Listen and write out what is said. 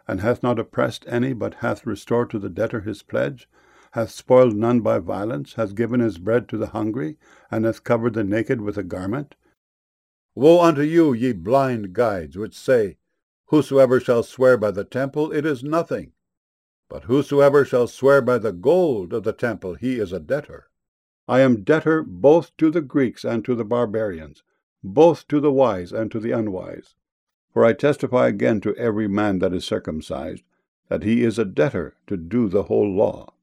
and hath not oppressed any, but hath restored to the debtor his pledge, hath spoiled none by violence, hath given his bread to the hungry, and hath covered the naked with a garment? Woe unto you, ye blind guides, which say, Whosoever shall swear by the temple, it is nothing. But whosoever shall swear by the gold of the temple, he is a debtor. I am debtor both to the Greeks and to the barbarians, both to the wise and to the unwise. For I testify again to every man that is circumcised, that he is a debtor to do the whole law.